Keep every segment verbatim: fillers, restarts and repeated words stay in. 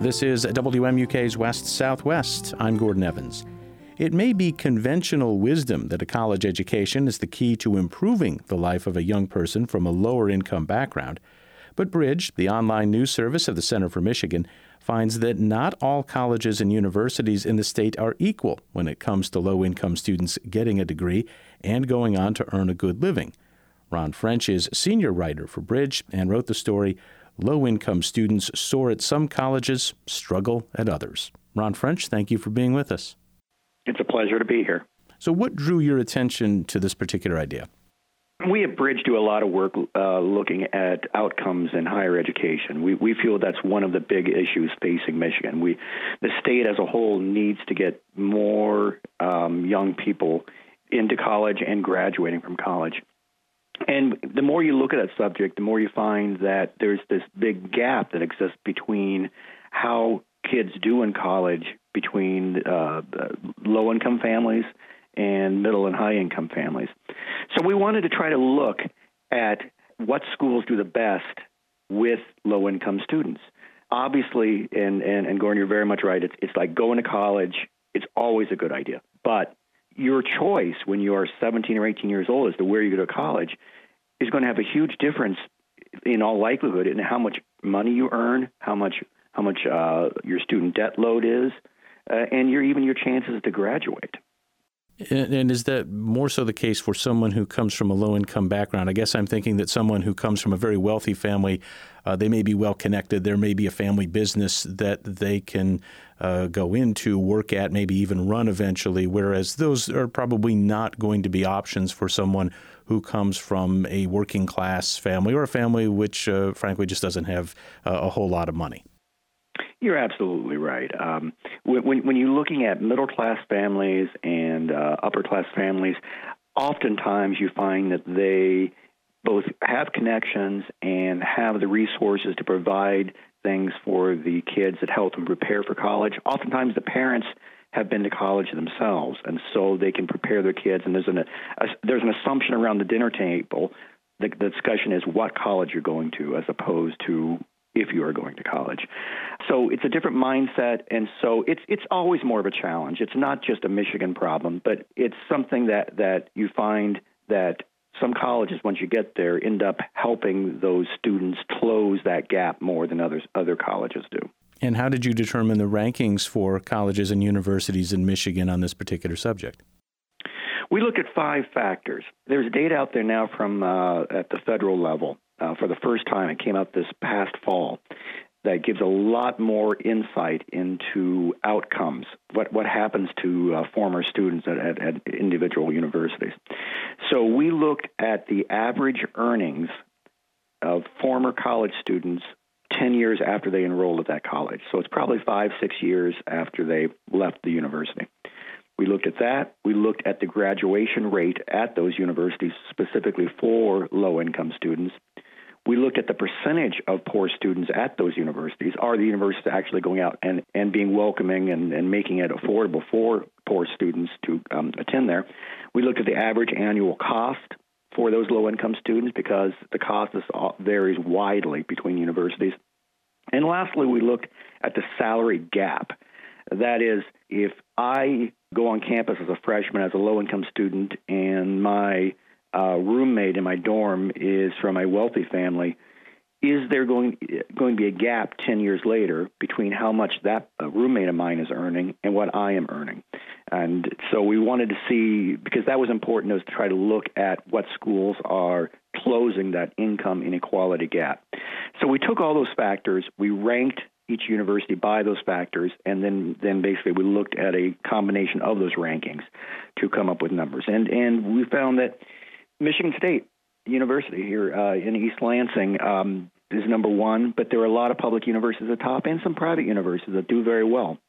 This is W M U K's West Southwest. I'm Gordon Evans. It may be conventional wisdom that a college education is the key to improving the life of a young person from a lower income background. But Bridge, the online news service of the Center for Michigan, finds that not all colleges and universities in the state are equal when it comes to low-income students getting a degree and going on to earn a good living. Ron French is senior writer for Bridge and wrote the story, Low-Income Students Soar at Some Colleges, Struggle at Others. Ron French, thank you for being with us. It's a pleasure to be here. So what drew your attention to this particular idea? We at Bridge do a lot of work uh, looking at outcomes in higher education. We we feel that's one of the big issues facing Michigan. We, the state as a whole needs to get more um, young people into college and graduating from college. And the more you look at that subject, the more you find that there's this big gap that exists between how kids do in college between uh, low-income families and middle and high-income families. So we wanted to try to look at what schools do the best with low-income students. Obviously, and, and, and Gordon, you're very much right, it's, it's like going to college, it's always a good idea. But your choice when you are seventeen or eighteen years old as to where you go to college is going to have a huge difference in all likelihood in how much money you earn, how much how much uh, your student debt load is, uh, and your even your chances to graduate. And, and is that more so the case for someone who comes from a low-income background? I guess I'm thinking that someone who comes from a very wealthy family, uh, they may be well-connected. There may be a family business that they can uh, go into, work at, maybe even run eventually, whereas those are probably not going to be options for someone who comes from a working-class family or a family which, uh, frankly, just doesn't have uh, a whole lot of money. You're absolutely right. Um, when, when you're looking at middle-class families and uh, upper-class families, oftentimes you find that they both have connections and have the resources to provide things for the kids that help them prepare for college. Oftentimes the parents have been to college themselves, and so they can prepare their kids. And there's an, a, there's an assumption around the dinner table. The, the discussion is what college you're going to as opposed to if you are going to college. So it's a different mindset, and so it's it's always more of a challenge. It's not just a Michigan problem, but it's something that, that you find that some colleges, once you get there, end up helping those students close that gap more than others other colleges do. And how did you determine the rankings for colleges and universities in Michigan on this particular subject? We look at five factors. There's data out there now from uh, at the federal level. Uh, for the first time, it came out this past fall, that gives a lot more insight into outcomes, what what happens to uh, former students at, at, at individual universities. So we looked at the average earnings of former college students ten years after they enrolled at that college. So it's probably five, six years after they left the university. We looked at that. We looked at the graduation rate at those universities, specifically for low-income students. We looked at the percentage of poor students at those universities. Are the universities actually going out and, and being welcoming and, and making it affordable for poor students to um, attend there? We looked at the average annual cost for those low-income students because the cost is, varies widely between universities. And lastly, we looked at the salary gap. That is, if I go on campus as a freshman as a low-income student and my Uh, roommate in my dorm is from a wealthy family, is there going going to be a gap ten years later between how much that uh, roommate of mine is earning and what I am earning? And so we wanted to see, because that was important, was to try to look at what schools are closing that income inequality gap. So we took all those factors, we ranked each university by those factors, and then, then basically we looked at a combination of those rankings to come up with numbers. And, and we found that Michigan State University here uh, in East Lansing um, is number one, but there are a lot of public universities at the top and some private universities that do very well.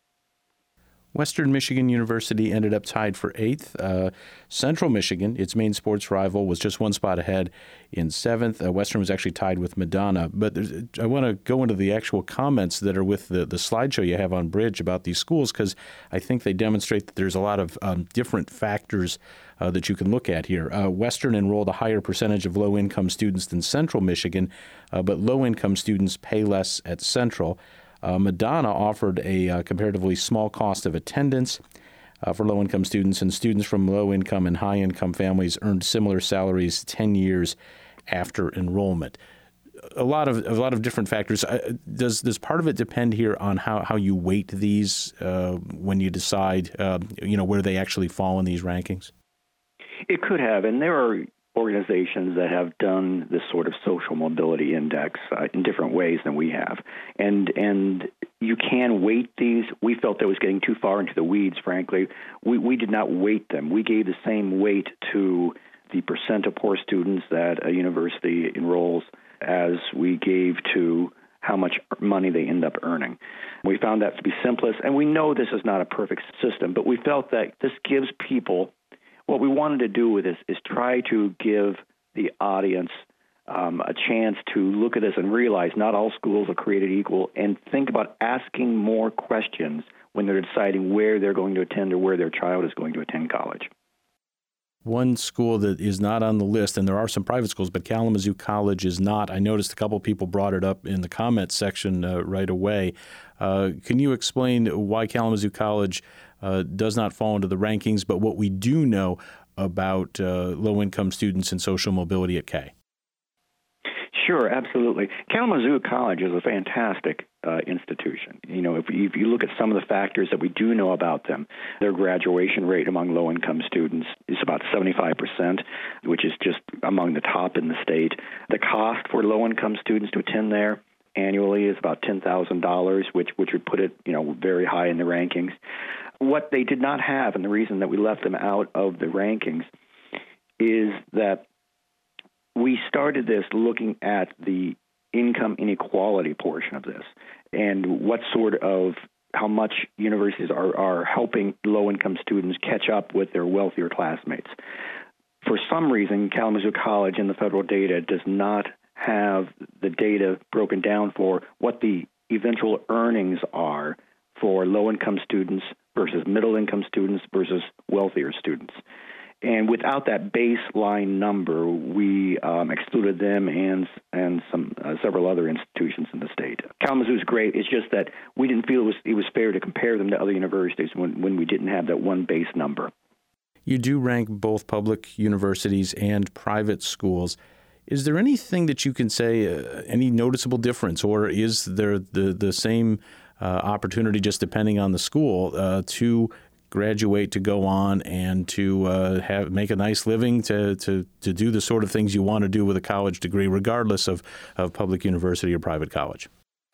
Western Michigan University ended up tied for eighth. Uh, Central Michigan, its main sports rival, was just one spot ahead in seventh. Uh, Western was actually tied with Madonna. But I want to go into the actual comments that are with the, the slideshow you have on Bridge about these schools, because I think they demonstrate that there's a lot of um, different factors uh, that you can look at here. Uh, Western enrolled a higher percentage of low-income students than Central Michigan, uh, but low-income students pay less at Central. Uh, Madonna offered a uh, comparatively small cost of attendance uh, for low-income students, and students from low-income and high-income families earned similar salaries ten years after enrollment. A lot of a lot of different factors. Uh, does does part of it depend here on how, how you weight these uh, when you decide, uh, you know, where they actually fall in these rankings? It could have, and there are organizations that have done this sort of social mobility index uh, in different ways than we have, and and you can weight these. We felt that was getting too far into the weeds. Frankly, we we did not weight them. We gave the same weight to the percent of poor students that a university enrolls as we gave to how much money they end up earning. We found that to be simplest, and we know this is not a perfect system, but we felt that this gives people, what we wanted to do with this is try to give the audience um, a chance to look at this and realize not all schools are created equal, and think about asking more questions when they're deciding where they're going to attend or where their child is going to attend college. One school that is not on the list, and there are some private schools, but Kalamazoo College is not. I noticed a couple people brought it up in the comments section uh, right away. Uh, can you explain why Kalamazoo College uh, does not fall into the rankings, but what we do know about uh, low-income students and social mobility at K? Sure, absolutely. Kalamazoo College is a fantastic uh, institution. You know, if, if you look at some of the factors that we do know about them, their graduation rate among low-income students is about seventy-five percent, which is just among the top in the state. The cost for low-income students to attend there annually is about ten thousand dollars, which which would put it, you know, very high in the rankings. What they did not have, and the reason that we left them out of the rankings, is that we started this looking at the income inequality portion of this and what sort of how much universities are, are helping low-income students catch up with their wealthier classmates. For some reason, Kalamazoo College in the federal data does not have the data broken down for what the eventual earnings are for low-income students versus middle-income students versus wealthier students. And without that baseline number, we um, excluded them and and some uh, several other institutions in the state. Kalamazoo is great. It's just that we didn't feel it was it was fair to compare them to other universities when, when we didn't have that one base number. You do rank both public universities and private schools. Is there anything that you can say, uh, any noticeable difference, or is there the, the same uh, opportunity just depending on the school uh, to graduate, to go on and to uh, have make a nice living, to, to, to do the sort of things you want to do with a college degree, regardless of, of public university or private college?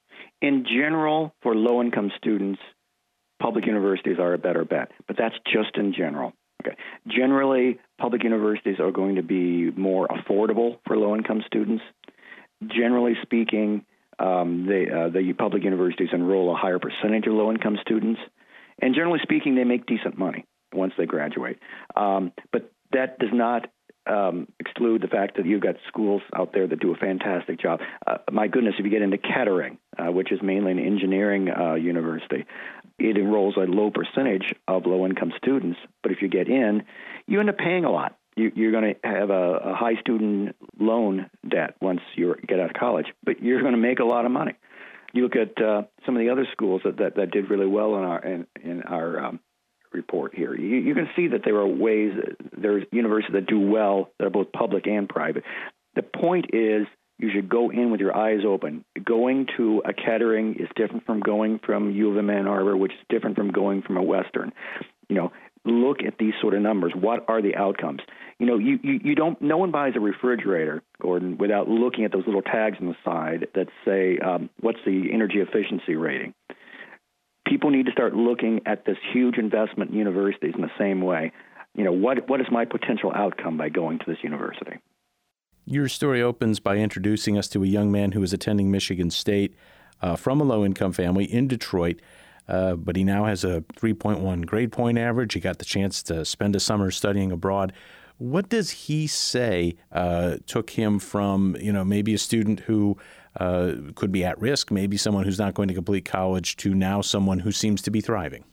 In general, for low-income students, public universities are a better bet, but that's just in general. Okay. Generally, public universities are going to be more affordable for low-income students. Generally speaking, um, they, uh, the public universities enroll a higher percentage of low-income students. And generally speaking, they make decent money once they graduate. Um, but that does not um, exclude the fact that you've got schools out there that do a fantastic job. Uh, my goodness, if you get into Kettering, uh, which is mainly an engineering uh, university, it enrolls a low percentage of low-income students. But if you get in, you end up paying a lot. You, you're going to have a, a high student loan debt once you get out of college, but you're going to make a lot of money. You look at uh, some of the other schools that, that, that did really well in our in, in our um, report here. You, you can see that there are ways, there's universities that do well that are both public and private. The point is you should go in with your eyes open. Going to a Kettering is different from going from U of M Ann Arbor, which is different from going from a Western. You know, look at these sort of numbers. What are the outcomes? You know, you, you, you don't. No one buys a refrigerator, Gordon, without looking at those little tags on the side that say um, what's the energy efficiency rating. People need to start looking at this huge investment in universities in the same way. You know, what what is my potential outcome by going to this university? Your story opens by introducing us to a young man who is attending Michigan State uh, from a low-income family in Detroit. Uh, but he now has a three point one grade point average. He got the chance to spend a summer studying abroad. What does he say uh, took him from, you know, maybe a student who uh, could be at risk, maybe someone who's not going to complete college, to now someone who seems to be thriving?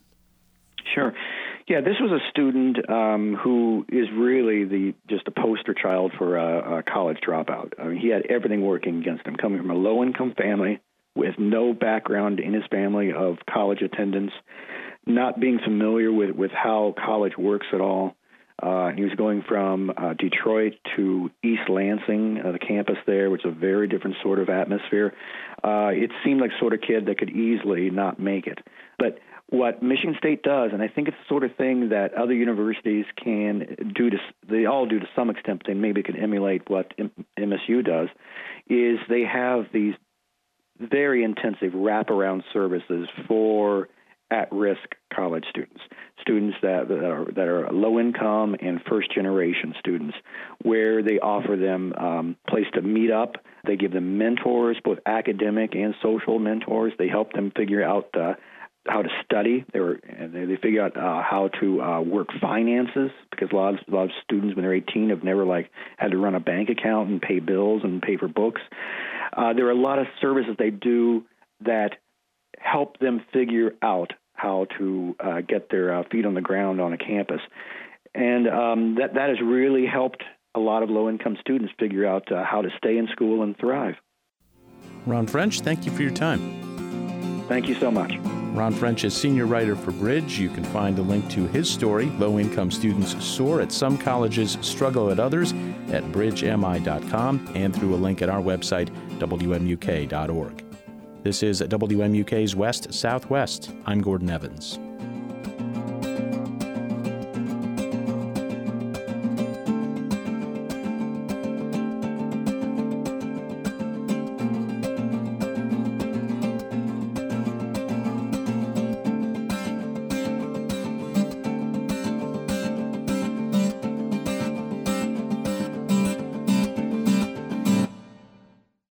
Sure. Yeah, this was a student um, who is really the just a poster child for a, a college dropout. I mean, he had everything working against him, coming from a low-income family, with no background in his family of college attendance, not being familiar with, with how college works at all. Uh, he was going from uh, Detroit to East Lansing, uh, the campus there, which is a very different sort of atmosphere. Uh, it seemed like the sort of kid that could easily not make it. But what Michigan State does, and I think it's the sort of thing that other universities can do, to, they all do to some extent, but they maybe can emulate what M S U does, is they have these very intensive wraparound services for at-risk college students, students that, that are that are low income and first-generation students, where they offer them um, a place to meet up. They give them mentors, both academic and social mentors. They help them figure out uh, how to study. They were they, they figure out uh, how to uh, work finances, because a lot of, a lot of students when they're eighteen have never like had to run a bank account and pay bills and pay for books. Uh, there are a lot of services they do that help them figure out how to uh, get their uh, feet on the ground on a campus. And um, that, that has really helped a lot of low-income students figure out uh, how to stay in school and thrive. Ron French, thank you for your time. Thank you so much. Ron French is senior writer for Bridge. You can find a link to his story, Low-Income Students Soar at Some Colleges, Struggle at Others, at bridge m i dot com and through a link at our website, w m u k dot org. This is W M U K's West Southwest. I'm Gordon Evans.